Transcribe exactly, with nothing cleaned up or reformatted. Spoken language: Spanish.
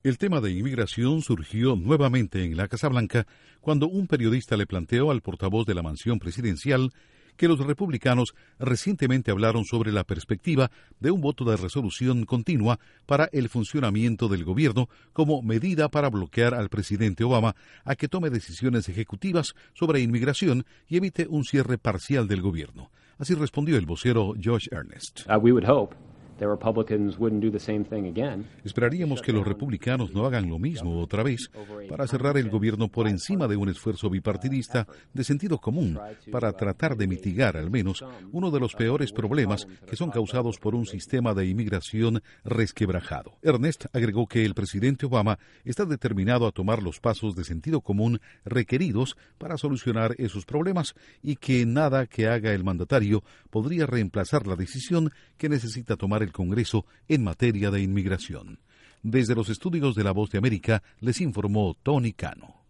El tema de inmigración surgió nuevamente en la Casa Blanca cuando un periodista le planteó al portavoz de la mansión presidencial que los republicanos recientemente hablaron sobre la perspectiva de un voto de resolución continua para el funcionamiento del gobierno como medida para bloquear al presidente Obama a que tome decisiones ejecutivas sobre inmigración y evite un cierre parcial del gobierno. Así respondió el vocero Josh Earnest. Uh, we would hope. The Republicans wouldn't do the same thing again. Esperaríamos que los republicanos no hagan lo mismo otra vez para cerrar el gobierno por encima de un esfuerzo bipartidista de sentido común para tratar de mitigar al menos uno de los peores problemas que son causados por un sistema de inmigración resquebrajado. Earnest agregó que el presidente Obama está determinado a tomar los pasos de sentido común requeridos para solucionar esos problemas y que nada que haga el mandatario podría reemplazar la decisión que necesita tomar el Congreso en materia de inmigración. Desde los estudios de La Voz de América les informó Tony Cano.